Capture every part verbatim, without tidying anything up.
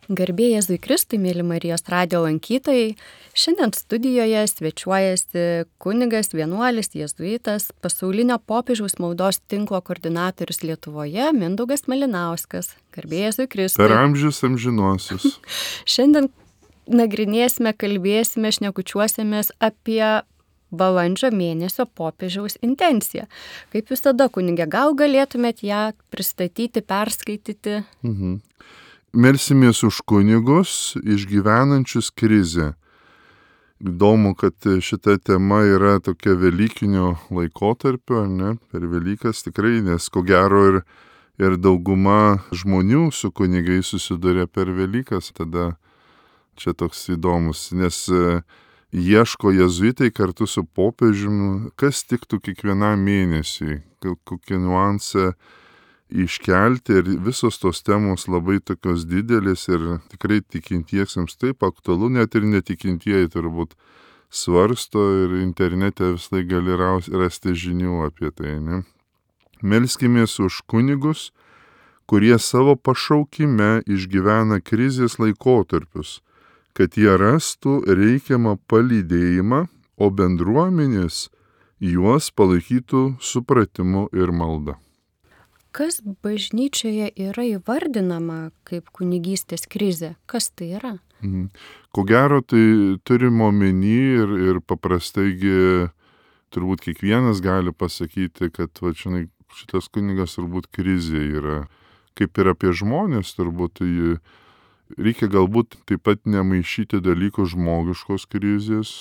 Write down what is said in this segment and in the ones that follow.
Garbė Jėzui Kristui, mėly Marijos radijo lankytojai, šiandien studijoje svečiuojasi kunigas, vienuolis, jėzuitas, pasaulinio popiežiaus maldos tinklo koordinatorius Lietuvoje Mindaugas Malinauskas. Garbė Jėzui Kristui. Per amžius amžinuosius. Šiandien nagrinėsime, kalbėsime, šnekučiuosimės apie balandžio mėnesio popiežiaus intenciją. Kaip jūs tada, kunigė, gal galėtumėt ją pristatyti, perskaityti? Mhm. Melsimės už kunigus išgyvenančius krizę. Įdomu, kad šita tema yra tokia velykinio laikotarpio, ne, per Velykas tikrai, nes ko gero ir, ir dauguma žmonių su kunigais susiduria per Velykas. Tada čia toks įdomus, nes ieško jėzuitai kartu su popiežiumi, kas tiktų kiekvienam mėnesiui, kokie niuansai iškelti, ir visos tos temos labai tokios didelės ir tikrai tikintiesiems taip aktualu, net ir netikintieji turbūt svarsto ir internete visai gali rasti žinių apie tai. Ne? Melskimės už kunigus, kurie savo pašaukime išgyvena krizės laikotarpius, kad jie rastų reikiamą palydėjimą, o bendruomenės juos palaikytų supratimu ir malda. Kas bažnyčioje yra įvardinama kaip kunigystės krizė? Kas tai yra? Mhm. Ko gero, tai turime omeny ir, ir paprastaigi turbūt kiekvienas gali pasakyti, kad va, žinai, šitas kunigas turbūt krizė yra. Kaip ir apie žmonės, turbūt tai reikia galbūt taip pat nemaišyti dalykų žmogiškos krizės,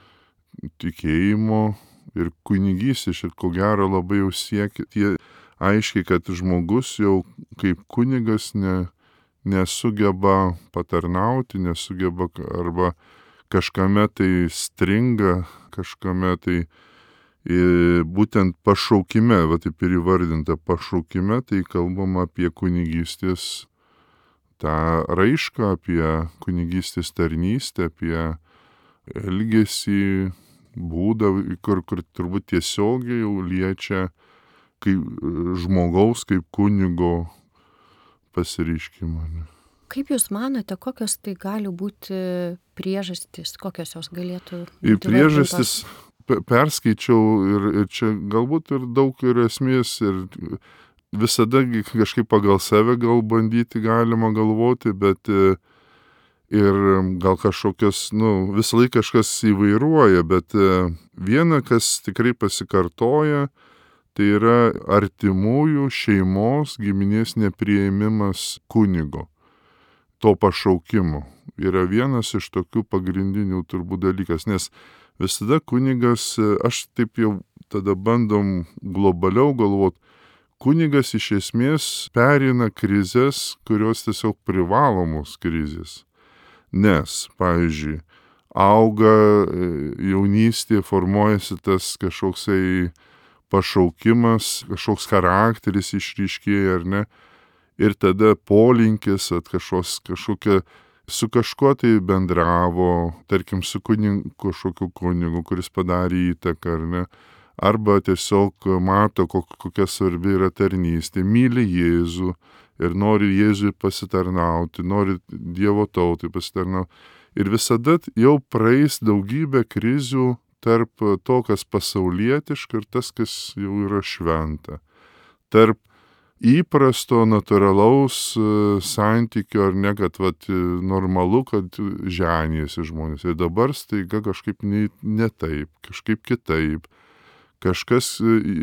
tikėjimo ir kunigystės. Ir ko gero labai jau siekia tie aiškiai, kad žmogus jau kaip kunigas ne, nesugeba patarnauti, nesugeba arba kažkame tai stringa, kažkame tai e, būtent pašaukime, va taip ir įvardinta pašaukime, tai kalbama apie kunigystės tą raišką, apie kunigystės tarnystę, apie elgesį, būdą, kur, kur turbūt tiesiogiai jau liečia kaip žmogaus, kaip kunigo pasireiškimą. Kaip jūs manote, kokios tai gali būti priežastys, kokios jos galėtų būti? Priežastys perskaičiau ir, ir čia galbūt ir daug ir esmės, ir visada kažkaip pagal save gal bandyti galima galvoti, bet ir gal kažkokios, nu, visą laiką kažkas įvairuoja, bet viena, kas tikrai pasikartoja, tai yra artimųjų šeimos giminės nepriėmimas kunigo, to pašaukimo. Yra vienas iš tokių pagrindinių turbūt dalykas, nes visada kunigas, aš taip jau tada bandom globaliau galvot, kunigas iš esmės pereina krizės, kurios tiesiog privalomos krizės. Nes, pavyzdžiui, auga jaunystėje, formuojasi tas kažkoksai pašaukimas, kažkoks charakteris išryškėja, ar ne, ir tada polinkis, at kažkos, kažkokia, su kažkuo tai bendravo, tarkim, su kunigu, kažkokiu kunigu, kuris padarė įtaką, ar ne, arba tiesiog mato, kokia svarbi yra tarnystė, myli Jėzų ir nori Jėzui pasitarnauti, nori Dievo tautai pasitarnauti. Ir visada jau praeis daugybė krizių tarp to, kas pasaulietiška ir tas, kas jau yra šventa. Tarp įprasto, natūralaus santykio, ar ne, kad vat, normalu, kad ženijasi žmonės. Ir dabar staiga kažkaip ne, ne taip, kažkaip kitaip. Kažkas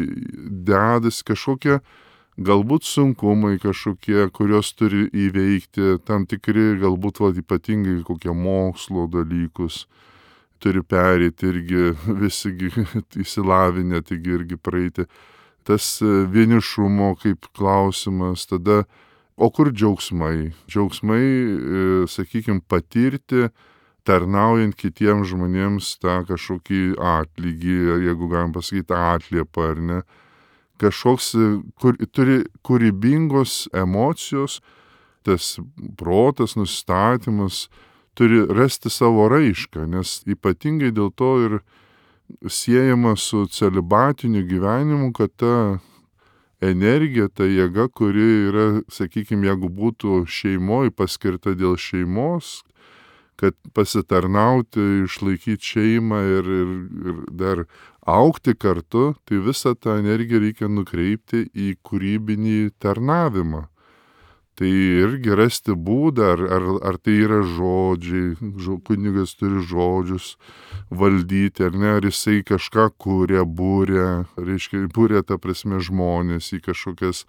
dedas, kažkokie galbūt sunkumai kažkokie, kurios turi įveikti, tam tikri galbūt vat, ypatingai kokie mokslo dalykus turi perėti irgi visi įsilavinę, taigi irgi praeiti. Tas vienišumo kaip klausimas, tada, o kur džiaugsmai? Džiaugsmai, sakykime, patirti, tarnaujant kitiems žmonėms tą kažkokį atlygį, jeigu galim pasakyti atliepą, ar ne. Kažkoks, kur, turi kūrybingos emocijos, tas protas, nustatymas, turi rasti savo raišką, nes ypatingai dėl to ir siejama su celibatiniu gyvenimu, kad ta energija, ta jėga, kuri yra, sakykime, jeigu būtų šeimoje paskirta dėl šeimos, kad pasitarnauti, išlaikyti šeimą ir, ir, ir dar augti kartu, tai visą tą energiją reikia nukreipti į kūrybinį tarnavimą. Tai irgi rasti būdą, ar, ar, ar tai yra žodžiai, žo, kunigas turi žodžius valdyti, ar ne, ar jisai kažką kūrė, būrė, reiškia, būrė ta prasme žmonės į kažkokias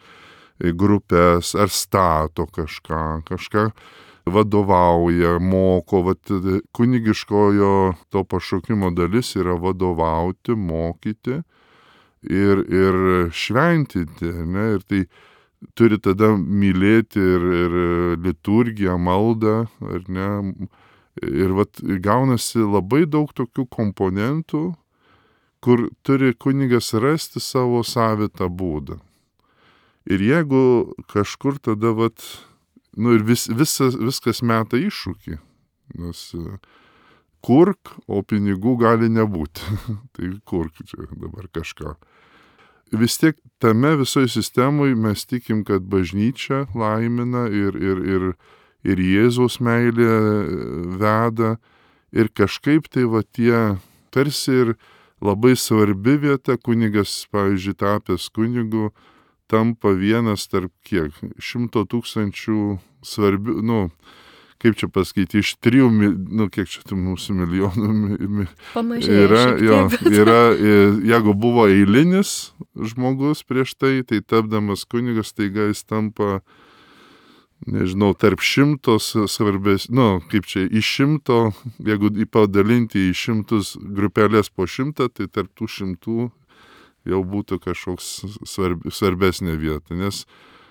grupės, ar stato kažką, kažką vadovauja, moko, vat, kunigiškojo to pašaukimo dalis yra vadovauti, mokyti ir, ir šventinti, ne, ir tai turi tada mylėti ir, ir liturgiją, maldą, ar ne. Ir vat gaunasi labai daug tokių komponentų, kur turi kunigas rasti savo savitą būdą. Ir jeigu kažkur tada vat, nu ir vis, visas, viskas meta iššūkį, nes kurk, o pinigų gali nebūti. Tai kurk čia dabar kažką. Vis tiek tame visoje sistemoje mes tikim, kad bažnyčia laimina ir, ir, ir, ir Jėzaus meilė veda ir kažkaip tai va tie tarsi ir labai svarbi vieta, kunigas, pavyzdžiui, tapęs kunigu, tampa vienas tarp kiek, šimto tūkstančių svarbių, nu, kaip čia pasakyti, iš trijų, nu, kiek čia mūsų milijonų Pamažėja yra, šiek jo, tiek, bet- yra, jeigu buvo eilinis žmogus prieš tai, tai tapdamas kunigas, taiga jis tampa, nežinau, tarp šimtos svarbės, nu, kaip čia, iš šimto, jeigu padalinti į šimtus grupelės po šimtą, tai tarp tų šimtų jau būtų kažkoks svarb, svarbesnė vieta, nes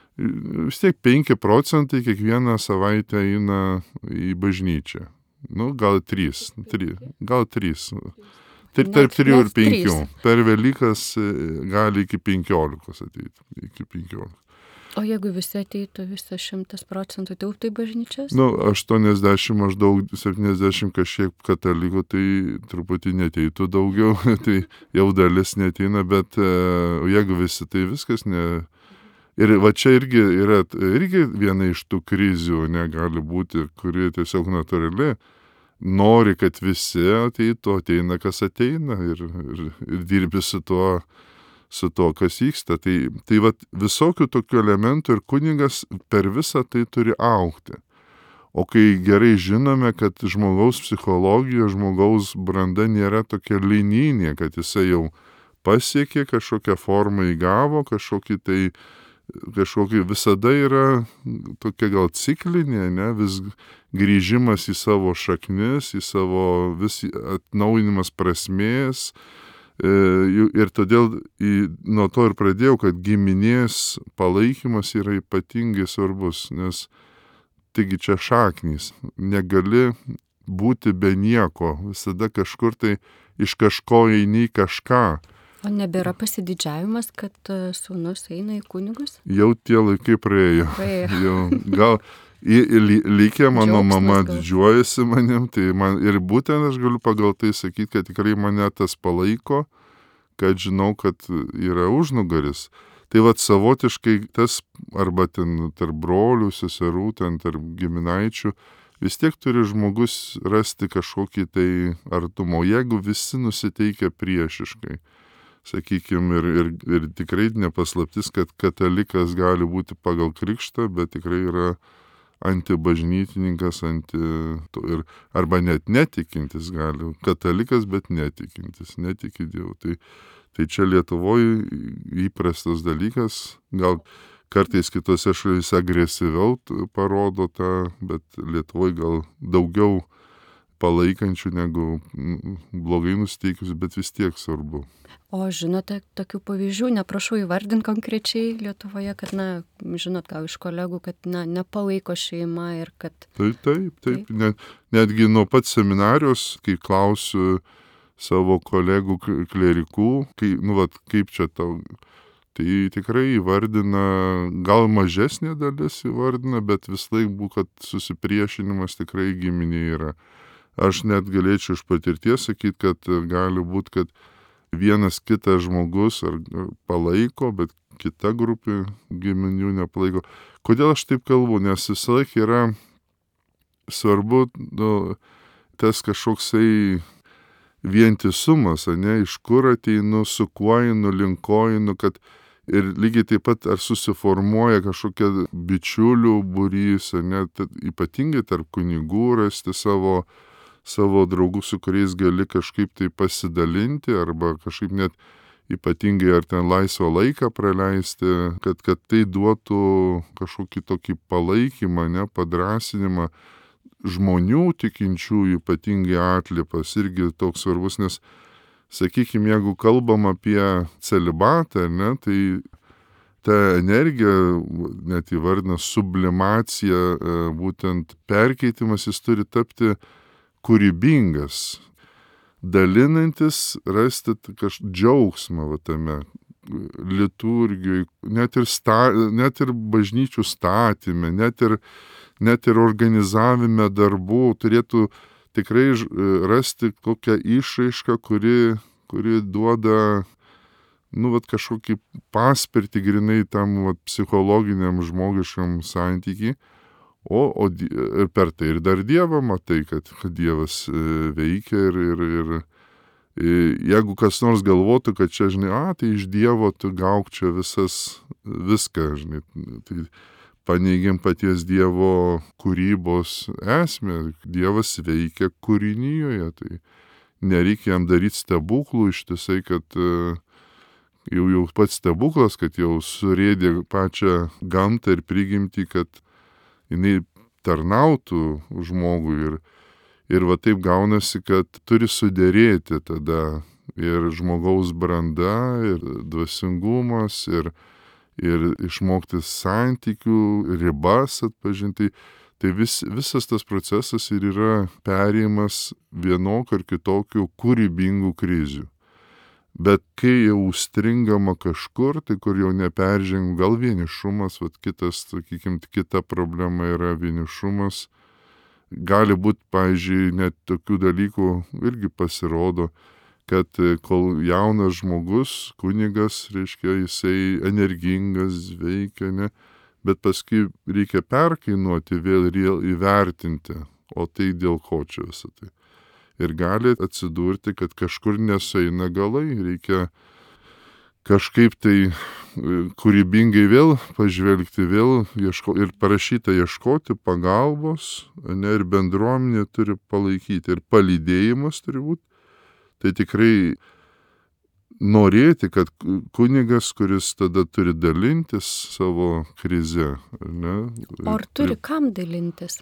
vis tiek penki procentai kiekvieną savaitę eina į bažnyčią. Nu, gal trys, tri, gal trys. Tai Net- tarp trijų ir net penkių. trys. Per Velykas e, gali iki penkiolikos ateiti. Iki penkiolikos. O jeigu visi ateitų visą šimtas procentų tilptų į bažnyčias? Nu, aštuoniasdešimt maždaug, septyniasdešimt kažkiek katalikų, tai truputį neteitų daugiau, tai jau dalis neteina, bet e, jeigu visi, tai viskas ne. Ir va čia irgi yra irgi viena iš tų krizių, negali būti, kuri tiesiog natūrali. Nori, kad visi ateitų, ateina, kas ateina ir, ir, ir dirbi su tuo, su tuo, kas vyksta. Tai, tai va visokių tokių elementų ir kunigas per visą tai turi augti. O kai gerai žinome, kad žmogaus psichologija, žmogaus branda nėra tokia linijinė, kad jisai jau pasiekė kažkokią formą, įgavo kažkokį tai kažkokia visada yra tokia gal ciklinė, ne, vis grįžimas į savo šaknis, į savo vis atnaujinimas prasmės. E, ir todėl į, nuo to ir pradėjau, kad giminės palaikymas yra ypatingai svarbus, nes taigi čia šaknys, negali būti be nieko, visada kažkur tai iš kažko eini kažką. O nebėra pasididžiavimas, kad e, sūnus eina į kunigus? Jau tie laikai praėjo. Praėjo. Jau, gal į, į, lygė mano Džiaugsmas mama gal. didžiuojasi manim, tai man ir būtent aš galiu pagal tai sakyti, kad tikrai mane tas palaiko, kad žinau, kad yra užnugaris. Tai vat savotiškai tas, arba ten tarp brolių, seserų, ten tarp giminaičių, vis tiek turi žmogus rasti kažkokį tai artumo, jeigu visi nusiteikia priešiškai. Sakykime, ir, ir, ir tikrai nepaslaptis, kad katalikas gali būti pagal krikštą, bet tikrai yra antibažnytininkas, anti, to, ir, arba net netikintis gali. Katalikas, bet netikintis, netiki Dievu. Tai, tai čia Lietuvoje įprastas dalykas, gal kartais kitose šalyse agresyviau parodo tą, bet Lietuvoje gal daugiau palaikančių negu blogai nusteikius, bet vis tiek svarbu. O žinote tokių pavyzdžių, neprašau įvardinti konkrečiai Lietuvoje, kad, na, žinot, gal iš kolegų, kad, na, nepalaiko šeima ir kad... Taip, taip, taip. Net, netgi nuo pat seminarijos, kai klausiu savo kolegų klerikų, kai, nu, vat, kaip čia tau, tai tikrai įvardina, gal mažesnė dalis įvardina, bet vis laik bū, kad susipriešinimas tikrai giminė yra. Aš net galėčiau iš patirties sakyti, kad gali būti, kad vienas kitas žmogus ar palaiko, bet kita grupė giminių nepalaiko. Kodėl aš taip kalbu? Nes visą laiką yra svarbu, nu, tas kažkoksai vientisumas, ne, iš kur ateinu, su kuo einu, link ko einu, kad ir lygiai taip pat ar susiformuoja kažkokia bičiulių būrys, ne, ypatingai tarp kunigų rasti savo, savo draugų, su kuriais gali kažkaip tai pasidalinti, arba kažkaip net ypatingai ar ten laisvą laiką praleisti, kad, kad tai duotų kažkokį tokį palaikymą, ne, padrasinimą. Žmonių tikinčiųjų ypatingai atlipas irgi toks svarbus, nes, sakykime, jeigu kalbam apie celibatą, ne, tai ta energija, net įvardina sublimacija, būtent perkeitimas, jis turi tapti kūrybingas, dalinantis, rasti kažkokį džiaugsmą va tame liturgijoj, net ir, sta, net ir bažnyčių statyme, net ir, net ir organizavime darbų turėtų tikrai rasti kokią išraišką, kuri, kuri duoda, nu, vat, kažkokį paspirtį grinai tam vat, psichologiniam žmogiškam santykiai. O, o ir per tai ir dar Dievą matai, kad, kad Dievas veikia ir, ir, ir jeigu kas nors galvotų, kad čia, žinai, a, tai iš Dievo tu gauk čia visas, viską, žinai, tai paneigiam paties Dievo kūrybos esmę. Dievas veikia kūrinyjoje, tai nereikia jam daryti stebuklų ištisai, kad jau, jau pats stebuklas, kad jau surėdė pačią gamtą ir prigimtį, kad jinai tarnautų žmogui ir, ir va taip gaunasi, kad turi suderėti tada ir žmogaus branda, ir dvasingumas, ir, ir išmokti santykių, ribas atpažinti. Tai vis, visas tas procesas ir yra perėjimas vienokio ar kitokio kūrybingų krizių. Bet kai jau užstringama kažkur, tai kur jau neperžengim, gal vienišumas, vat kitas, sakykim, kita problema yra vienišumas. Gali būti, pavyzdžiui, net tokių dalykų irgi pasirodo, kad kol jaunas žmogus, kunigas, reiškia, jisai energingas, veikia, ne, bet paskui reikia perkainuoti vėl ir įvertinti, o tai dėl ko čia visą tai. Ir gali atsidurti, kad kažkur nesueina galai, reikia kažkaip tai kūrybingai vėl pažvelgti, vėl ieško, ir parašyta ieškoti pagalbos, ne, ir bendruomenė turi palaikyti, ir palydėjimas turi būti. Tai tikrai norėti, kad kunigas, kuris tada turi dalintis savo krize, ne. O ar turi kam dalintis?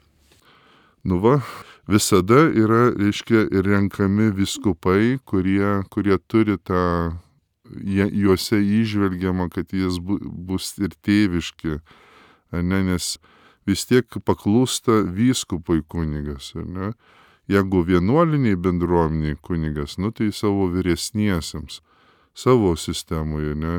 Nu va, visada yra, reiškia, renkami vyskupai, kurie, kurie turi tą, jie, juose įžvelgiama, kad jis bu, bus ir tėviški, ne, nes vis tiek paklūsta vyskupui kunigas, ne. Jeigu vienuoliniai bendruomeniai kunigas, nu tai savo vyresniesiems, savo sistemoje, ne.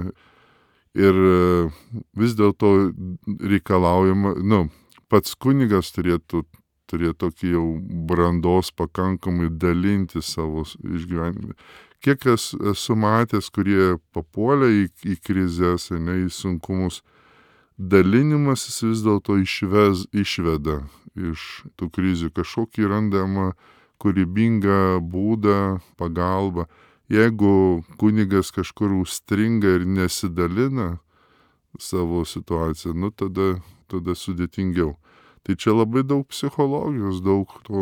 Ir vis dėlto reikalaujama, nu, pats kunigas turėtų turėtų tokį jau brandos pakankamai dalinti savo išgyvenimą. Kiek esu matęs, kurie papuolė į, į krizės, ne, į sunkumus, dalinimas jis vis dėlto išves, išveda iš tų krizių, kažkokį randama kūrybingą būdą, pagalbą. Jeigu kunigas kažkur užstringa ir nesidalina savo situaciją, nu tada, tada sudėtingiau. Tai čia labai daug psichologijos, daug to.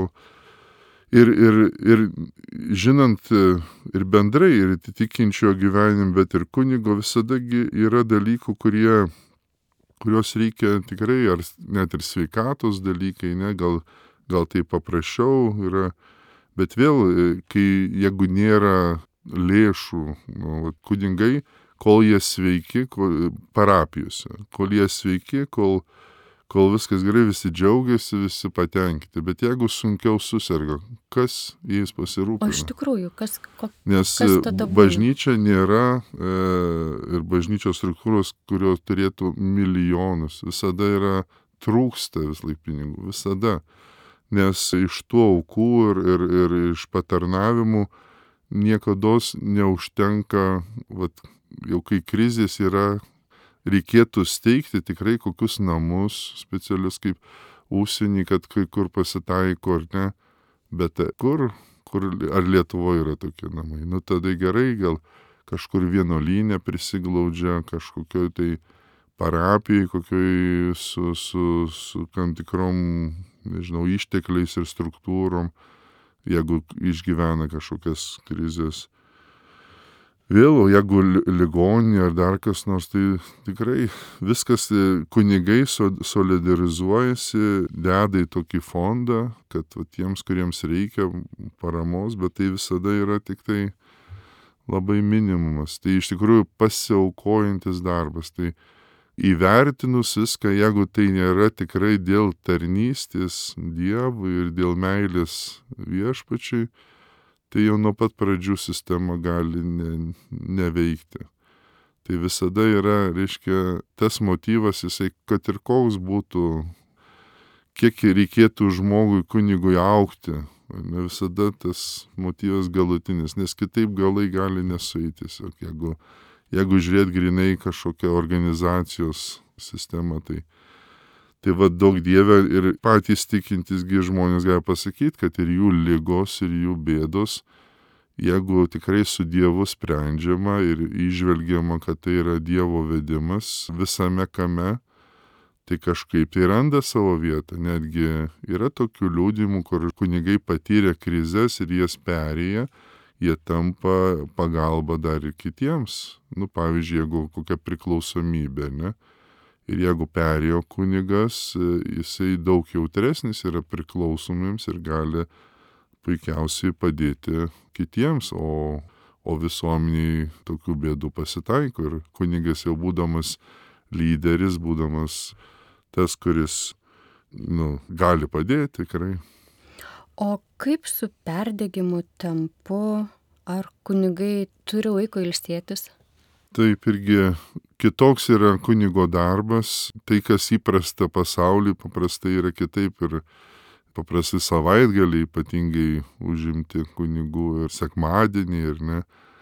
Ir, ir, ir žinant ir bendrai, ir tikinčio gyvenim, bet ir kunigo visada yra dalykų, kurie, kurios reikia tikrai, ar net ir sveikatos dalykai, ne, gal, gal tai paprasčiau yra. Bet vėl, kai jeigu nėra lėšų, nu, kunigai, kol jie sveiki, kol, parapijose, kol jie sveiki, kol Kol viskas gerai, visi džiaugiasi, visi patenkinti. Bet jeigu sunkiau suserga, kas jais pasirūpina? O iš tikrųjų, kas, ko, Nes kas tada būna? Bažnyčia nėra e, ir bažnyčios struktūros, kurios turėtų milijonus. Visada yra trūksta vis laik pinigų. Visada. Nes iš tų aukų ir, ir, ir iš patarnavimų niekados neužtenka, vat, jau kai krizės yra, reikėtų steigti tikrai kokius namus specialius kaip užsienį, kad kai kur pasitaiko ar ne, bet kur, kur ar Lietuvoje yra tokie namai. Nu tada gerai, gal kažkur vienuolyne prisiglaudžia, kažkokioj tai parapijai, kokioj su, su, su tam tikrom, nežinau, ištekliais ir struktūrom, jeigu išgyvena kažkokias krizės. Vėl, jeigu ligoninė ar dar kas nors, tai tikrai viskas kunigai solidarizuojasi, deda į tokį fondą, kad va, tiems, kuriems reikia paramos, bet tai visada yra tik tai labai minimumas. Tai iš tikrųjų pasiaukojantis darbas. Tai įvertinus viską, jeigu tai nėra tikrai dėl tarnystės Dievui ir dėl meilės viešpačiui, tai jau nuo pat pradžių sistema gali ne, neveikti. Tai visada yra, reiškia, tas motyvas, jisai, kad ir koks būtų, kiek reikėtų žmogui, kunigui augti, ne visada tas motyvas galutinis, nes kitaip galai gali nesueiti. Jeigu, jeigu žiūrėt grinai kažkokią organizacijos sistemą, tai Tai va daug Dieve ir patys tikintisgi žmonės gali pasakyti, kad ir jų ligos, ir jų bėdos, jeigu tikrai su Dievu sprendžiama ir įžvelgiama, kad tai yra Dievo vedimas visame kame, tai kažkaip tai randa savo vietą. Netgi yra tokių liudymų, kur kunigai patyrė krizės ir jas perėję, jie tampa pagalba dar ir kitiems. Nu, pavyzdžiui, jeigu kokia priklausomybė, ne? Ir jeigu perėjo kunigas, jisai daug jautresnis yra priklausomiems ir gali puikiausiai padėti kitiems, o, o visuomeniai tokių bėdų pasitaiko. Ir kunigas jau būdamas lyderis, būdamas tas, kuris nu, gali padėti tikrai. O kaip su perdegimu tempu? Ar kunigai turi laiko ilsėtis? Taip irgi kitoks yra kunigo darbas, tai kas įprasta pasaulyje, paprastai yra kitaip ir paprastai savaitgalį ypatingai užimti kunigų ir sekmadienį ir ne.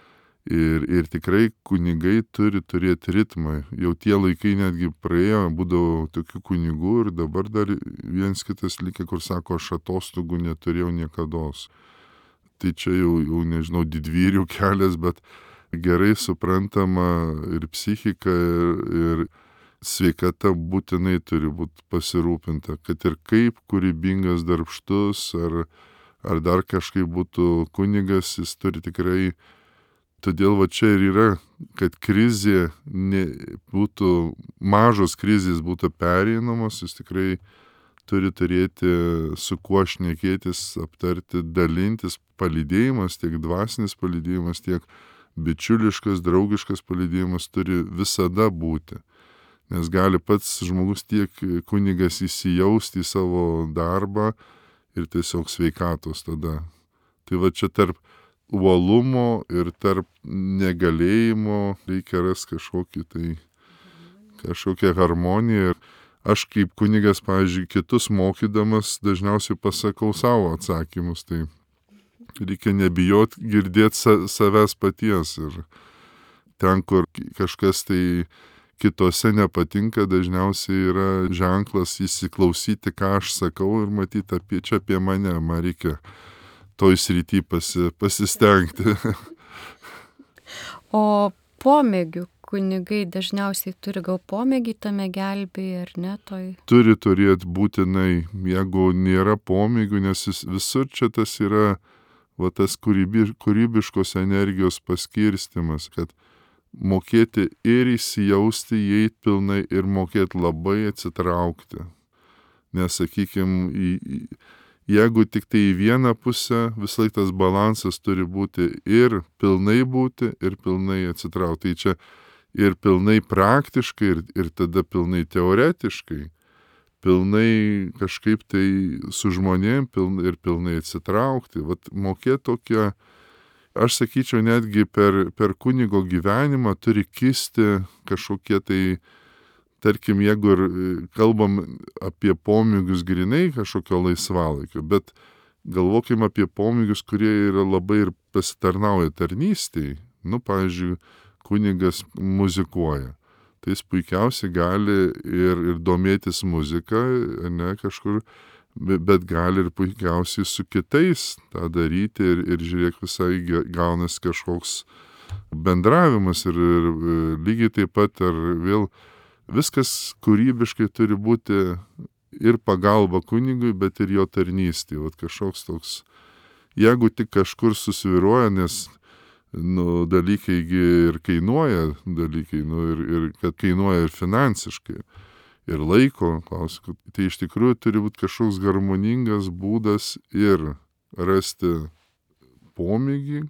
Ir, ir tikrai kunigai turi turėti ritmą. Jau tie laikai netgi praėjo, būdavo tokių kunigų ir dabar dar viens kitas likę, kur sako, aš atostogų neturėjau niekados. Tai čia jau, jau nežinau, didvyrių kelias, bet gerai suprantama ir psichika, ir, ir sveikata būtinai turi būti pasirūpinta, kad ir kaip kūrybingas, darbštus, ar, ar dar kažkaip būtų kunigas, jis turi tikrai, todėl va čia ir yra, kad krizė ne, būtų, mažos krizės būtų pereinamos, jis tikrai turi turėti su kuo šnekėtis, aptarti, dalintis, palydėjimas, tiek dvasinis palydėjimas, tiek bičiuliškas, draugiškas palydėjimas turi visada būti. Nes gali pats žmogus tiek kunigas įsijausti į savo darbą ir tiesiog sveikatos tada. Tai va čia tarp uolumo ir tarp negalėjimo reikia rasti kažkokį tai, kažkokią harmoniją. Ir aš kaip kunigas, pavyzdžiui, kitus mokydamas dažniausiai pasakau savo atsakymus, tai reikia nebijot girdėti sa, savęs paties. Ir ten, kur kažkas tai kitose nepatinka, dažniausiai yra ženklas įsiklausyti, ką aš sakau ir matyti apie čia apie mane, man reikia toj srity pasi, pasistengti. O pomėgių kunigai dažniausiai turi gal pomėgį tame gelbėje, ar ne toj? Turi turėti būtinai, jeigu nėra pomėgių, nes visur čia tas yra va tas kūrybi, kūrybiškos energijos paskirstimas, kad mokėti ir įsijausti, įeit pilnai ir mokėti labai atsitraukti. Nes, sakykime, jeigu tik tai į vieną pusę, visai tas balansas turi būti ir pilnai būti, ir pilnai atsitraukti. Tai čia ir pilnai praktiškai, ir, ir tada pilnai teoretiškai. Pilnai kažkaip tai su žmonėm pilnai, ir pilnai atsitraukti. Vat mokėti tokią, aš sakyčiau, netgi per, per kunigo gyvenimą turi kisti kažkokie tai, tarkim, jeigu ir kalbam apie pomėgius grinai kažkokio laisvalaikio, bet galvokim apie pomėgius, kurie yra labai ir pasitarnauja tarnystėj. Nu, pavyzdžiui, kunigas muzikuoja. tai jis puikiausiai gali ir, ir domėtis muzika, ne kažkur, bet gali ir puikiausiai su kitais tą daryti ir, ir žiūrėk, visai gaunas kažkoks bendravimas ir, ir lygiai taip pat ar vėl viskas kūrybiškai turi būti ir pagalba kunigui, bet ir jo tarnystė. Vat kažkoks toks, jeigu tik kažkur susviruoja, nes nu, dalykai ir kainuoja, dalykai, nu, ir, ir kad kainuoja ir finansiškai, ir laiko, klausiu, tai iš tikrųjų turi būti kažkoks harmoningas būdas ir rasti pomėgį,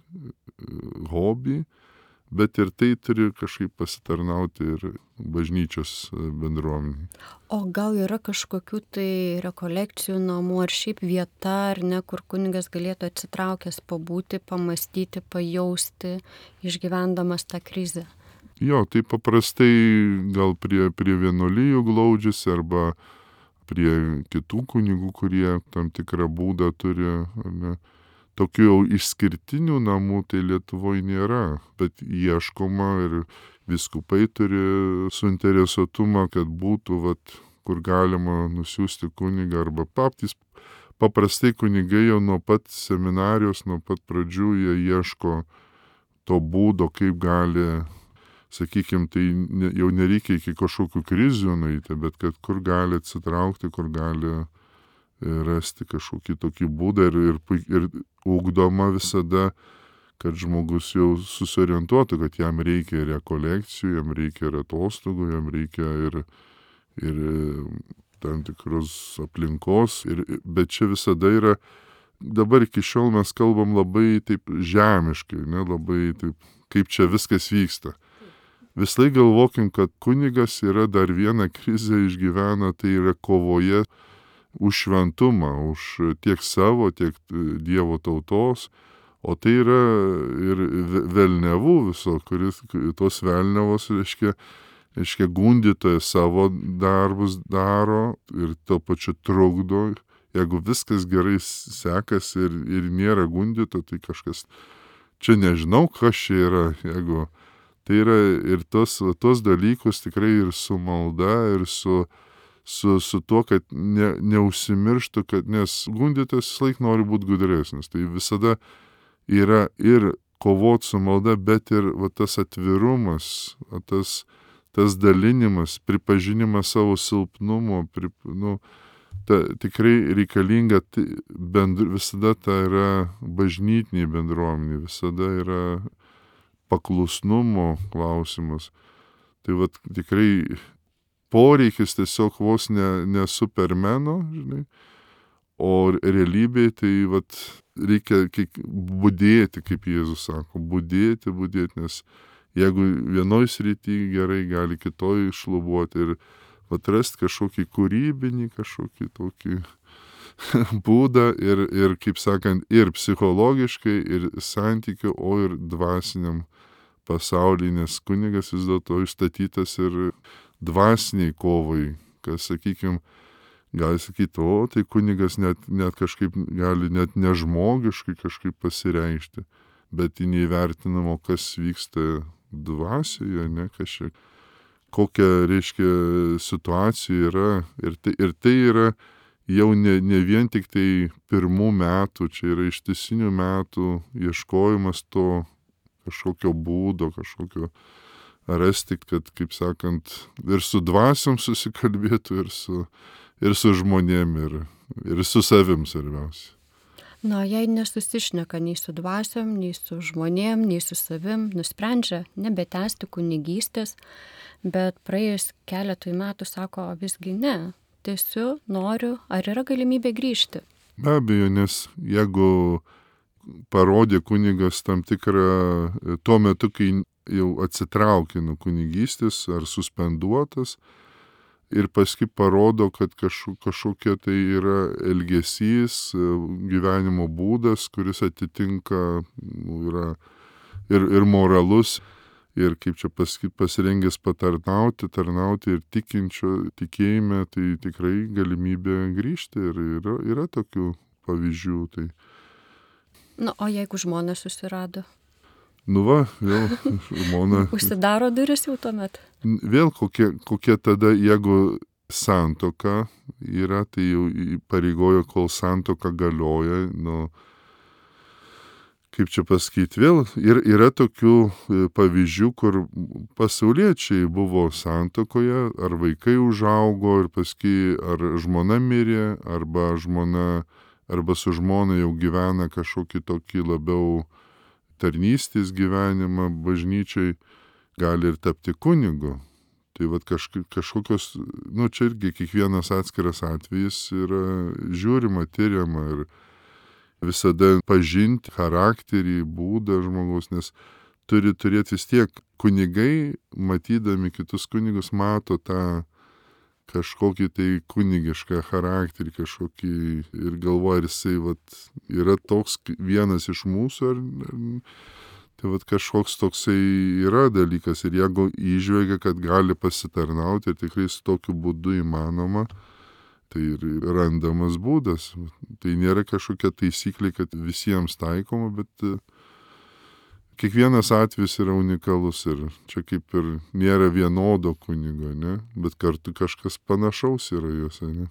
hobį, bet ir tai turi kažkaip pasitarnauti ir bažnyčios bendruomeniai. O gal yra kažkokių tai rekolekcijų namų ar šiaip vieta, ar ne, kur kunigas galėtų atsitraukęs pabūti, pamastyti, pajausti, išgyvendamas tą krizę? Jo, tai paprastai gal prie, prie vienuolijų glaudžiasi arba prie kitų kunigų, kurie tam tikrą būdą turi, ar ne. Tokių jau išskirtinių namų tai Lietuvoje nėra, bet ieškoma ir vyskupai turi suinteresuotumą, kad būtų, vat, kur galima nusiųsti kunigą arba paptys. Paprastai kunigai jau nuo pat seminarijos, nuo pat pradžių jie ieško to būdo, kaip gali, sakykime, tai ne, jau nereikia iki kažkokių krizių nueiti, bet kad kur gali atsitraukti, kur gali rasti kažkokį tokį būdą ir, ir, ir ugdoma visada, kad žmogus jau susiorientuotų, kad jam reikia rekolekcijų, jam reikia ir atostogų, jam reikia ir, ir tam tikros aplinkos, ir, bet čia visada yra, dabar iki šiol mes kalbam labai taip žemiškai, ne, labai taip, kaip čia viskas vyksta. Visai galvokim, kad kunigas yra dar vieną krizę išgyvena, tai yra kovoje už šventumą, už tiek savo, tiek Dievo tautos, o tai yra ir velnevų viso, kuris tos velnevos, reiškia, reiškia gundytojas savo darbus daro ir to pačiu trukdo. Jeigu viskas gerai sekasi ir, ir nėra gundyto, tai kažkas, čia nežinau, kas čia yra, jeigu tai yra ir tos, tos dalykus tikrai ir su malda, ir su Su, su tuo, kad ne, neužsimirštų, kad, nes gundytas vis laik nori būti gudresnis. Tai visada yra ir kovot su malda, bet ir va, tas atvirumas, va, tas, tas dalinimas, pripažinimas savo silpnumo, pri, nu, ta, tikrai reikalinga, bendru, visada ta yra bažnytinė bendruomenė, visada yra paklusnumo klausimas. Tai va, tikrai poreikis tiesiog vos ne, ne supermeno, žinai, o realybėje tai vat, reikia kiek, budėti, kaip Jėzus sako, budėti, budėti, nes jeigu vienoj srity gerai, gali kitoj šlubuoti ir atrasti kažkokį kūrybinį, kažkokį tokį būdą ir, ir, kaip sakant, ir psichologiškai, ir santykių, o ir dvasiniam pasaulyje, nes kunigas vis dėlto išstatytas ir dvasiniai kovai, kas, sakykime, gali sakyti, o tai kunigas net, net kažkaip gali net nežmogiškai kažkaip pasireikšti, bet neįvertinamo, kas vyksta dvasioje, ne, kažkiek, kokia, reiškia, situacija yra. Ir tai, ir tai yra jau ne, ne vien tik tai pirmų metų, čia yra ištisinių metų ieškojimas to kažkokio būdo, kažkokio rasti, kad, kaip sakant, ir su dvasiom susikalbėtų, ir su, ir su žmonėm, ir, ir su savim svarbiausia. Na, jei nesusišneka nei su dvasiom, nei su žmonėm, nei su savim, nusprendžia nebetęsti kunigystės, bet praėjus keletui metų sako, visgi ne, tiesiu, noriu, ar yra galimybė grįžti? Be abejo, nes jeigu parodė kunigas tam tikrą, tuo metu, kai jau atsitraukė nuo kunigystės ar suspenduotas ir paskui parodo, kad kažko, kažkokia tai yra elgesys, gyvenimo būdas, kuris atitinka, yra ir, ir moralus, ir kaip čia pasakyti, pasirengęs patarnauti, tarnauti ir tikinčio tikėjime, tai tikrai galimybė grįžti ir yra, yra tokių pavyzdžių. Tai. Na, o jeigu žmona susirado? Nu va, vėl žmona. Užsidaro duris jau tuomet. Vėl kokie, kokie tada, jeigu santuoka yra, tai jau pareigojo, kol santuoka galioja, nu, kaip čia pasakyti, vėl ir yra tokių pavyzdžių, kur pasauliečiai buvo santuokoje, ar vaikai užaugo ir paskui ar žmona mirė, arba žmona, arba su žmona jau gyvena kažkokį tokį labiau tarnystės gyvenimą bažnyčiai, gali ir tapti kunigu. Tai vat kažk- kažkokios, nu čia irgi kiekvienas atskiras atvejis yra žiūrima, tyriama ir visada pažinti charakterį, būdą žmogaus, nes turi turėti vis tiek kunigai, matydami kitus kunigus, mato tą kažkokį tai kunigišką charakterį, kažkokį ir galvoja, ar jisai vat, yra toks vienas iš mūsų, ar, ar tai vat kažkoks toksai yra dalykas ir jeigu įžvelgia, kad gali pasitarnauti ir tikrai su tokiu būdu įmanoma, tai ir randamas būdas. Tai nėra kažkokia taisyklė, kad visiems taikoma, bet kiekvienas atvejis yra unikalus ir čia kaip ir nėra vienodo kunigo, ne? Bet kartu kažkas panašaus yra juose, ne?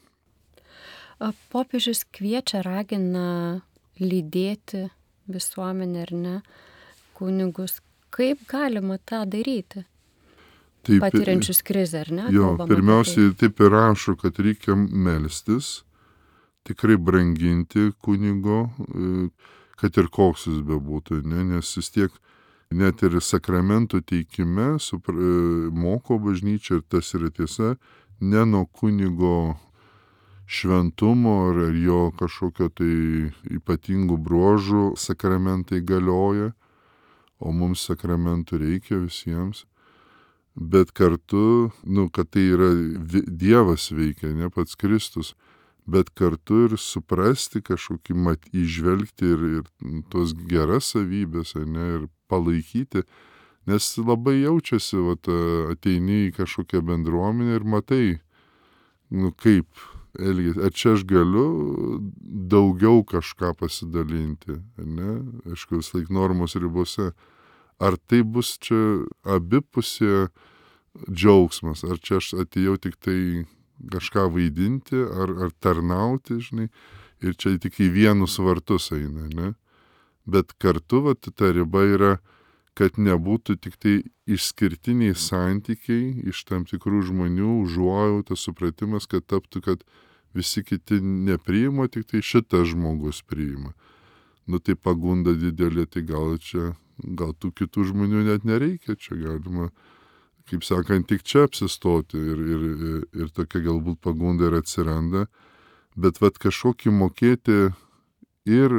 Popiežius kviečia, ragina lydėti visuomenę, ar ne, kunigus. Kaip galima tą daryti? Taip, patiriančius krizę, ar ne? Jo, pirmiausiai taip ir rašo, kad reikia melstis, tikrai branginti kunigo, kad ir koks jis bebūtų, ne? Nes vis tiek net ir sakramentų teikime supra, moko bažnyčia ir tas yra tiesa, ne nuo kunigo šventumo ar jo kažkokio tai ypatingų bruožų sakramentai galioja, o mums sakramentų reikia visiems. Bet kartu, nu, kad tai yra Dievas veikia, ne pats Kristus, bet kartu ir suprasti kažkokį, mat, įžvelgti ir, ir tos geras savybės, ne, ir palaikyti, nes labai jaučiasi, vat, ateini į kažkokią bendruomenę ir matai, nu, kaip elgėsi, ar čia aš galiu daugiau kažką pasidalinti, ne, aišku, vis laik normos ribose. Ar tai bus čia abipusė džiaugsmas, ar čia aš atėjau tik tai kažką vaidinti, ar, ar tarnauti, žinai, ir čia tik į vienus vartus eina, ne? Bet kartu, vat, ta riba yra, kad nebūtų tik tai išskirtiniai santykiai iš tam tikrų žmonių, užuojautas, supratimas, kad taptų, kad visi kiti nepriima, tik tai šitas žmogus priima. Nu tai pagunda didelė, tai gal čia gal tų kitų žmonių net nereikia, čia galima, kaip sakant, tik čia apsistoti ir, ir, ir tokia galbūt pagunda ir atsiranda, bet vat kažkokį mokėti ir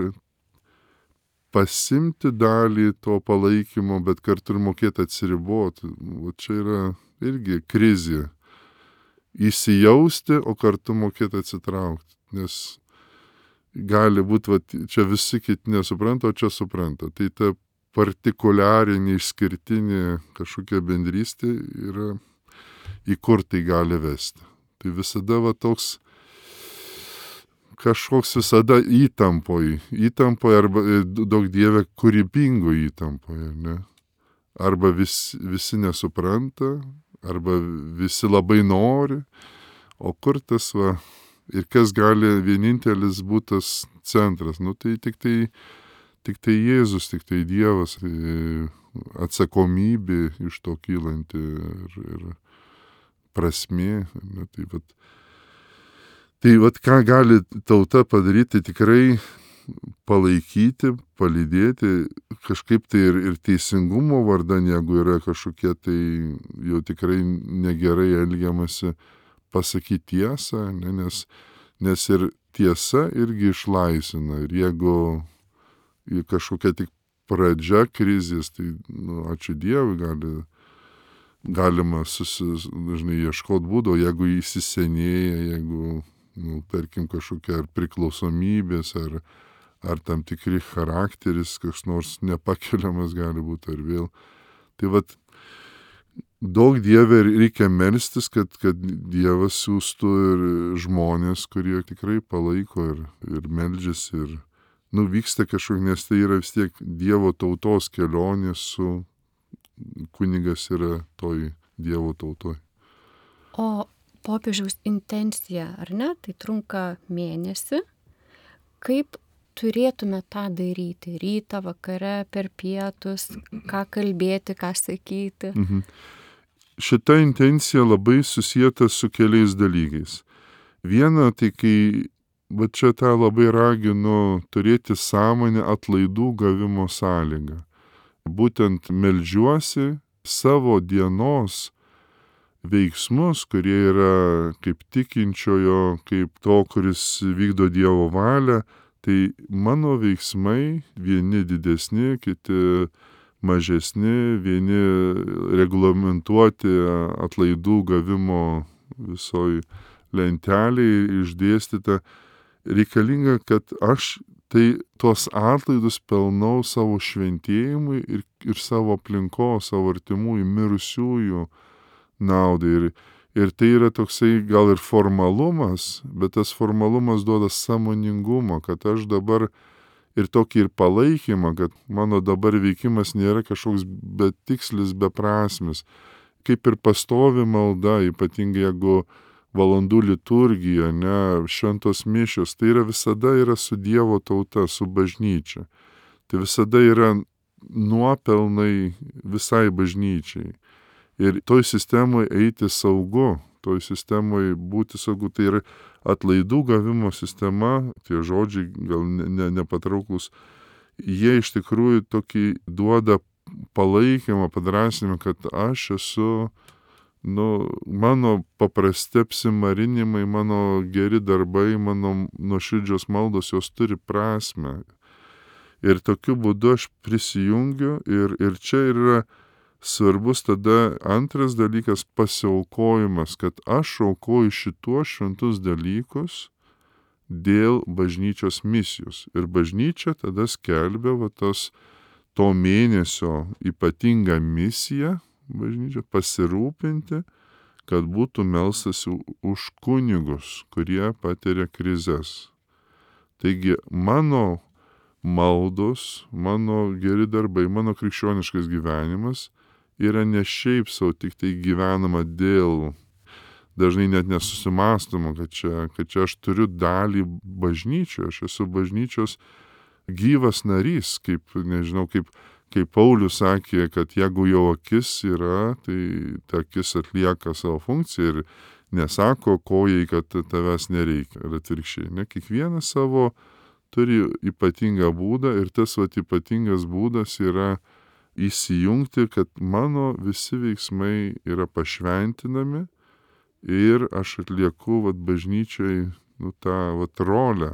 pasimti dalį to palaikymo, bet kartu ir mokėti atsiriboti. O čia yra irgi krizė. Įsijausti, o kartu mokėti atsitraukti, nes gali būti, vat, čia visi kiti nesupranta, o čia supranta. Tai ta partikuliarinė, išskirtinė kažkokia bendrystė yra, į kur tai gali vesti. Tai visada va toks, kažkoks visada įtampoj, įtampoj arba daug dieve kūrybingo įtampoje, ne? Arba vis, visi nesupranta, arba visi labai nori, o kur tas va, ir kas gali vienintelis būti tas centras, nu tai tik tai Tik tai Jėzus, tik tai Dievas, atsakomybė iš to kylanti ir, ir prasmė. Ne, tai, vat, tai vat, ką gali tauta padaryti, tikrai palaikyti, palydėti, kažkaip tai ir, ir teisingumo vardan, jeigu yra kažkokie tai jau tikrai negerai elgiamasi, pasakyti tiesą, ne, nes, nes ir tiesa irgi išlaisvina. Ir jeigu į kažkokia tik pradžia krizės, tai, nu, ačiū Dievui, gali, galima susi, dažnai ieškoti būdo, jeigu įsisenėja, jeigu, nu, tarkim, kažkokia ar priklausomybės, ar, ar tam tikri charakteris, kažkoks nors nepakeliamas gali būti, ar vėl. Tai vat, daug Dieve reikia melstis, kad, kad Dievas siūstų ir žmonės, kurie tikrai palaiko ir, ir meldžiasi ir nuvyksta kažkur, nes tai yra vis tiek Dievo tautos kelionė su kunigas yra toj Dievo tautoj. O popiežiaus intencija, ar ne, tai trunka mėnesį. Kaip turėtume tą daryti? Rytą, vakare, per pietus, ką kalbėti, ką sakyti? Mhm. Šita intencija labai susieta su keliais dalykais. Viena, tai kai, va čia tą labai raginu turėti sąmonę atlaidų gavimo sąlygą. Būtent meldžiuosi savo dienos veiksmus, kurie yra kaip tikinčiojo, kaip to, kuris vykdo Dievo valią, tai mano veiksmai vieni didesni, kiti mažesni, vieni reglamentuoti atlaidų gavimo visoj lentelėje išdėstyta. Reikalinga, kad aš tai tuos atlaidus pelnau savo šventėjimui ir, ir savo aplinkos, savo artimųjų, mirusiųjų naudai. Ir, ir tai yra toksai gal ir formalumas, bet tas formalumas duoda sąmoningumą, kad aš dabar ir tokį ir palaikymą, kad mano dabar veikimas nėra kažkoks betikslis, beprasmis. Kaip ir pastovi malda, ypatingai jeigu valandų liturgija, ne, šventos mišios, tai yra visada yra su Dievo tauta, su bažnyčia. Tai visada yra nuopelnai visai bažnyčiai. Ir toj sistemoje eiti saugu, toj sistemoje būti saugu, tai yra atlaidų gavimo sistema, tie žodžiai gal ne, ne, nepatrauklus, jie iš tikrųjų tokį duoda palaikymą, padrasinimą, kad aš esu, nu, mano paprasti apsimarinimai, mano geri darbai, mano nuoširdžios maldos, jos turi prasmę. Ir tokiu būdu aš prisijungiu ir, ir čia yra svarbus tada antras dalykas - pasiaukojimas, kad aš aukoju šituos šventus dalykus dėl bažnyčios misijos. Ir bažnyčia tada skelbia va tos to mėnesio ypatingą misiją bažnyčia pasirūpinti, kad būtų melsasi už kunigus, kurie patiria krizes. Taigi mano maldos, mano geri darbai, mano krikščioniškas gyvenimas yra ne šiaip savo, tik tai gyvenama dėl, dažnai net nesusimąstoma, kad čia, kad čia aš turiu dalį bažnyčioje, aš esu bažnyčios gyvas narys, kaip, nežinau, kaip, kaip Paulius sakė, kad jeigu jo akis yra, tai ta akis atlieka savo funkciją ir nesako kojai, kad tavęs nereikia, ir atvirkščiai, ne, kiekvienas savo turi ypatingą būdą ir tas vat ypatingas būdas yra įsijungti, kad mano visi veiksmai yra pašventinami ir aš atlieku vat bažnyčiai, nu, tą vat rolę.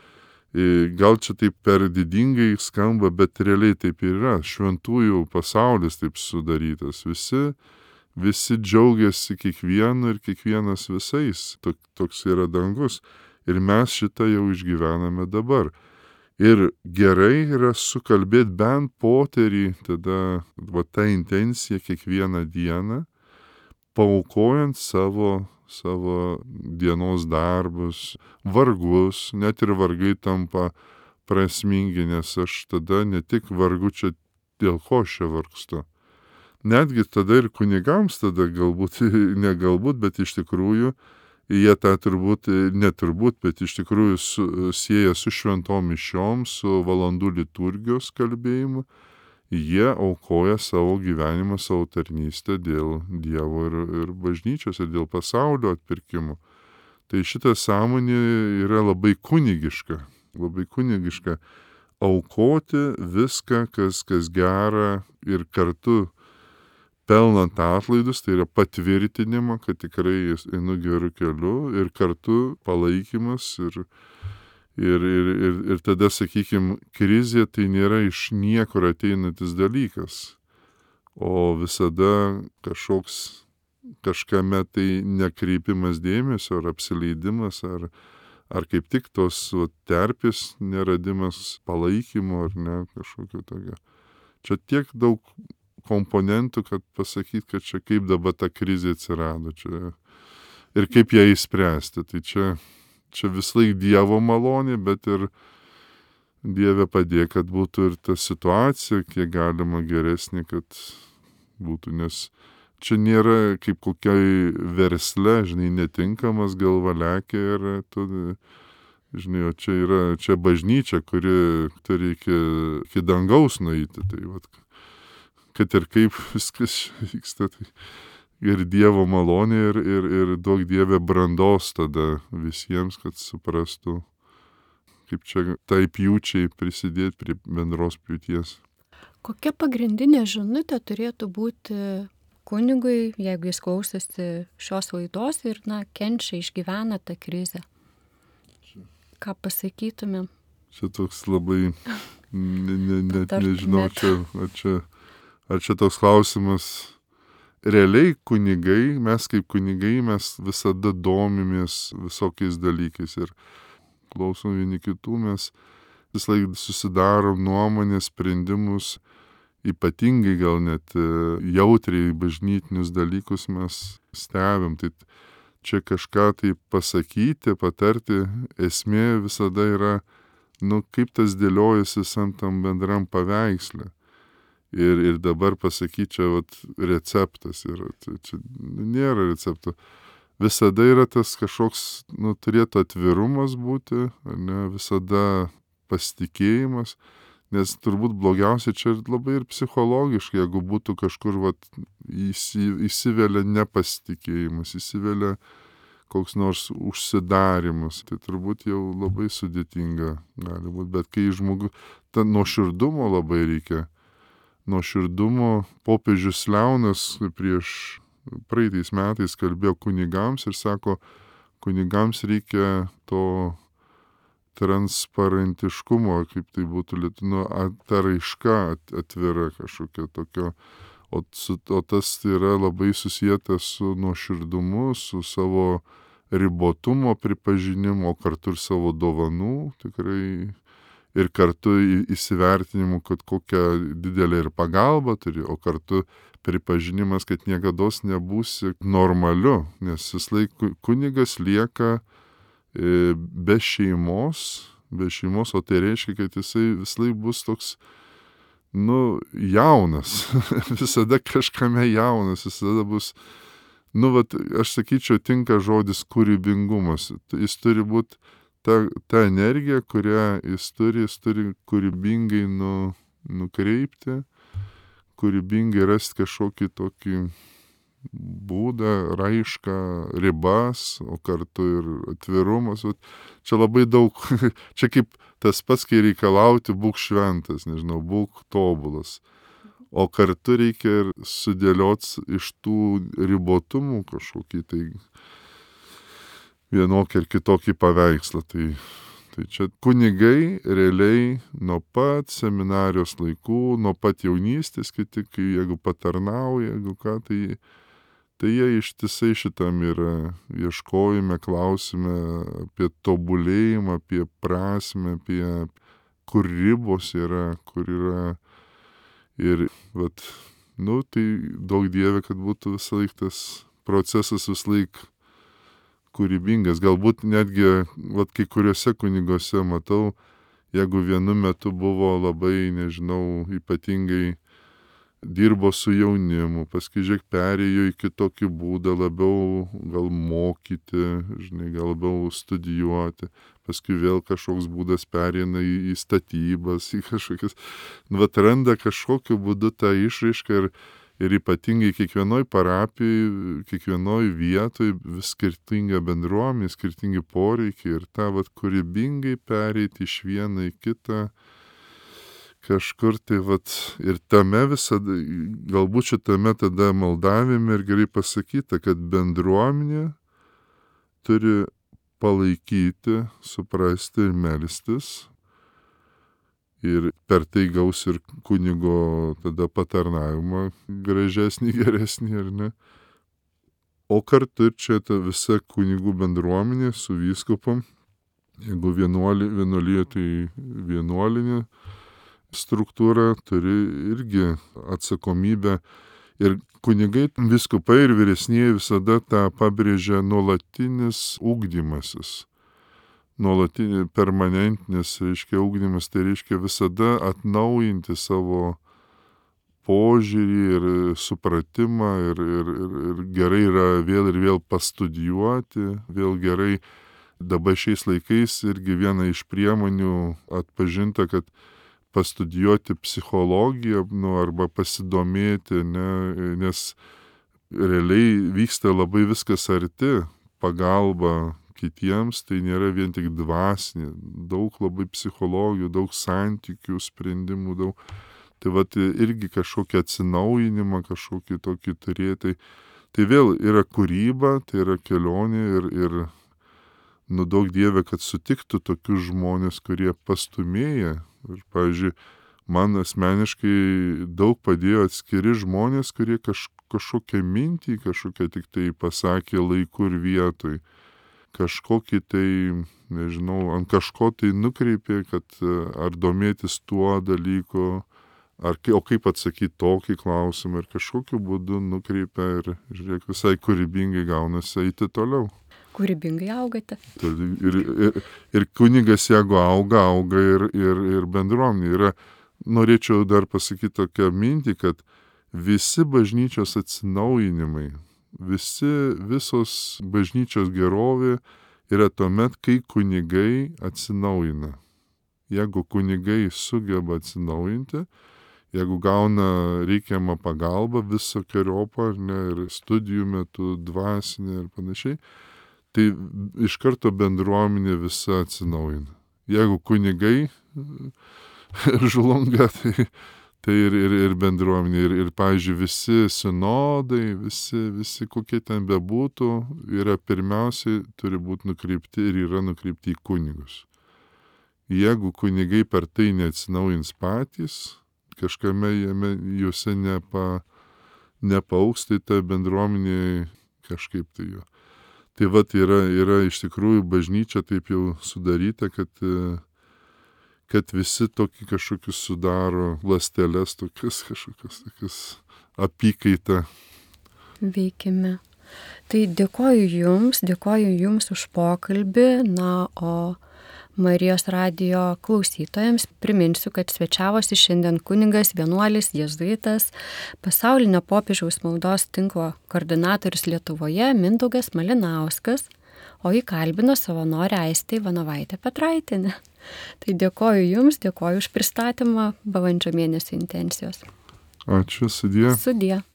Gal čia taip per didingai skamba, bet realiai taip ir yra. Šventųjų pasaulis taip sudarytas. Visi, visi džiaugiasi kiekvienu ir kiekvienas visais. Tok, toks yra dangus. Ir mes šitą jau išgyvename dabar. Ir gerai yra sukalbėti bent poterį, tada va ta intencija kiekvieną dieną, paaukojant savo, savo dienos darbus, vargus, net ir vargai tampa prasmingi, nes aš tada ne tik vargu čia dėl ko aš čia vargstu. Netgi tada ir kunigams tada galbūt, ne galbūt, bet iš tikrųjų jie tą turbūt, neturbūt, bet iš tikrųjų su, sieja su šventom mišiom, su valandų liturgijos kalbėjimu. Jie aukoja savo gyvenimą, savo tarnystę dėl Dievo ir, ir bažnyčios, ir dėl pasaulio atpirkimo. Tai šita sąmonė yra labai kunigiška, labai kunigiška. Aukoti viską, kas, kas gera ir kartu pelnant atlaidus, tai yra patvirtinimą, kad tikrai einu geru keliu ir kartu palaikymas ir, ir, ir, ir, ir tada, sakykime, krizė tai nėra iš niekur ateinantis dalykas, o visada kažkoks, kažkame tai nekreipimas dėmesio ar apsileidimas ar, ar kaip tik tos va, terpės neradimas palaikymo ar ne kažkokio tokio. Čia tiek daug komponentų, kad pasakyti, kad čia kaip dabar ta krizė atsirado čia ir kaip ją įspręsti. Tai čia, čia vis laik Dievo malonė, bet ir Dieve padėk, kad būtų ir ta situacija kiek galima geresnė, kad būtų, nes čia nėra kaip kokiai versle, žinai, netinkamas galvaliakė ir tu, žinai, o čia yra, čia bažnyčia, kuri tai reikia iki dangaus nueiti, tai vat, kad ir kaip viskas vyksta, tai ir Dievo malonė ir, ir, ir duok Dieve brandos tada visiems, kad suprastų, kaip čia tai pjūčiai prisidėti prie bendros pjūties. Kokia pagrindinė žinutė turėtų būti kunigui, jeigu jis klausosi šios laidos ir, na, kenčia, išgyvena tą krizę? Ką pasakytumėm? Čia toks labai, ne, ne, net nežinau, čia, ar, čia, ar čia toks klausimas. Realiai kunigai, mes kaip kunigai, mes visada domimės visokiais dalykais ir klausom vieni kitų, mes vis laik susidarom nuomonės, sprendimus, ypatingai gal net jautriai bažnytinius dalykus mes stebim. Tai čia kažką tai pasakyti, patarti, esmė visada yra, nu, kaip tas dėliojasi visam tam bendram paveiksle. Ir, ir dabar pasakyti, čia vat, receptas yra, čia, čia nėra recepto. Visada yra tas kažkoks, nu, turėtų atvirumas būti, ne, visada pasitikėjimas, nes turbūt blogiausia čia labai ir psichologiškai, jeigu būtų kažkur vat, įsi, įsivelia nepasitikėjimas, įsivelia koks nors užsidarimas, tai turbūt jau labai sudėtinga gali būti, bet kai žmogus, ta nuoširdumo labai reikia, nuoširdumo. Popiežius Leonas prieš praeitais metais kalbėjo kunigams ir sako, kunigams reikia to transparentiškumo, kaip tai būtų lietuvių, ta raiška atvira kažkokia tokio, o, su, o tas yra labai susijęta su nuoširdumu, su savo ribotumo pripažinimu, kartu ir savo dovanų, tikrai, ir kartu įsivertinimu, kad kokią didelę ir pagalbą turi, o kartu pripažinimas, kad niekados nebūsi normaliu, nes vis laik kunigas lieka be šeimos, be šeimos, o tai reiškia, kad jisai vis laik bus toks, nu, jaunas, visada kažkame jaunas, visada bus, nu, vat, aš sakyčiau, tinka žodis kūrybingumas, jis turi būti ta, ta energija, kurią jis turi, jis turi kūrybingai nu, nukreipti, kūrybingai rasti kažkokį tokį būdą, raišką, ribas, o kartu ir atvirumas. Čia labai daug, čia kaip tas pats, kai reikalauti, būk šventas, nežinau, būk tobulas. O kartu reikia ir sudėlioti iš tų ribotumų kažkokį tai vienokį ir kitokį paveikslą. Tai, tai čia kunigai realiai nuo pat seminarijos laikų, nuo pat jaunystės, kiti, kai jeigu patarnauja, jeigu ką, tai Tai jie ištisai šitam yra ieškojime, klausime apie tobulėjimą, apie prasmę, apie kur ribos yra, kur yra. Ir, vat, nu, tai daug Dieve, kad būtų visą laik tas procesas visą laik kūrybingas. Galbūt netgi, vat, kai kuriuose kunigose matau, jeigu vienu metu buvo labai, nežinau, ypatingai dirbo su jaunimu, paskui žiūrėk perėjo į kitokį būdą, labiau gal mokyti, žinai, gal labiau studijuoti, paskui vėl kažkoks būdas perėina į, į statybas, į kažkokias, nu, atranda kažkokiu būdu tą išraišką ir, ir ypatingai kiekvienoj parapijai, kiekvienoj vietoj vis skirtinga bendruomenė, skirtingi poreikiai ir tą, vat, kūrybingai pereiti iš vieno į kitą, kažkur tai, vat, ir tame visada, galbūt šitame tada maldavime ir gerai pasakyta, kad bendruomenė turi palaikyti, suprasti ir melstis. Ir per tai gaus ir kunigo tada patarnavimą gražesnį, geresnį, ar ne. O kartu čia ta visa kunigų bendruomenė su vyskupom, jeigu vienuolį, vienuolė, tai vienuolinė struktūra turi irgi atsakomybę ir kunigai, vyskupai ir vyresnieji visada tą pabrėžia nuolatinis ugdymasis. nuolatinį permanentinis, reiškia, ugdymas, tai reiškia visada atnaujinti savo požiūrį ir supratimą ir, ir, ir, ir gerai yra vėl ir vėl pastudijuoti, vėl gerai. Dabar šiais laikais irgi viena iš priemonių atpažinta, kad pastudijuoti psichologiją, nu, arba pasidomėti, ne, nes realiai vyksta labai viskas arti, pagalba kitiems, tai nėra vien tik dvasinė, daug labai psichologijų, daug santykių, sprendimų, daug. Tai vat irgi kažkokį atsinaujinimą, kažkokį tokį turėti. Tai vėl yra kūryba, tai yra kelionė ir, ir nu daug Dieve, kad sutiktų tokius žmonės, kurie pastumėja. Ir, pavyzdžiui, man asmeniškai daug padėjo atskiri žmonės, kurie kaž, kažkokią mintį, kažkokią tik tai pasakė laiku ir vietoj. Kažkokį tai, nežinau, ant kažko tai nukreipė, kad ar domėtis tuo dalyku, ar, o kaip atsakyti tokį klausimą ir kažkokiu būdu nukreipia ir, žiūrėk, visai kūrybingai gaunasi eiti toliau. Kūrybingai augate. Ir, ir, ir kunigas, jeigu auga, auga ir, ir, ir bendruomenė. Yra, norėčiau dar pasakyti tokią mintį, kad visi bažnyčios atsinaujinimai, visi, visos bažnyčios gerovė yra tuomet, kai kunigai atsinaujina. Jeigu kunigai sugeba atsinaujinti, jeigu gauna reikiamą pagalbą visokiojopą, ar ne, ir studijų metu, dvasinė ir panašiai, tai iš karto bendruomenė visa atsinaujina. Jeigu kunigai žlunga, tai, tai ir, ir, ir bendruomenė, ir, ir, pavyzdžiui, visi sinodai, visi, visi kokie ten bebūtų, yra pirmiausiai turi būti nukreipti ir yra nukreipti į kunigus. Jeigu kunigai per tai neatsinaujins patys, kažkame jame, juose nepa, nepauks, tai ta bendruomenė kažkaip tai jo. Tai vat yra, yra iš tikrųjų bažnyčia taip jau sudaryta, kad, kad visi tokį kažkokius sudaro ląsteles, tokias kažkokias, tokias apykaitą. Veikime. Tai dėkoju Jums, dėkoju Jums už pokalbį, na, o Marijos radijo klausytojams priminsiu, kad svečiavosi šiandien kunigas, vienuolis, jėzuitas, pasaulinio popiežiaus maldos tinklo koordinatorius Lietuvoje Mindaugas Malinauskas, o jį kalbino savanorė Aistė Ivanovaitė Petraitienė. Tai dėkoju Jums, dėkoju už pristatymą balandžio mėnesio intencijos. Ačiū, sudie. Sudie.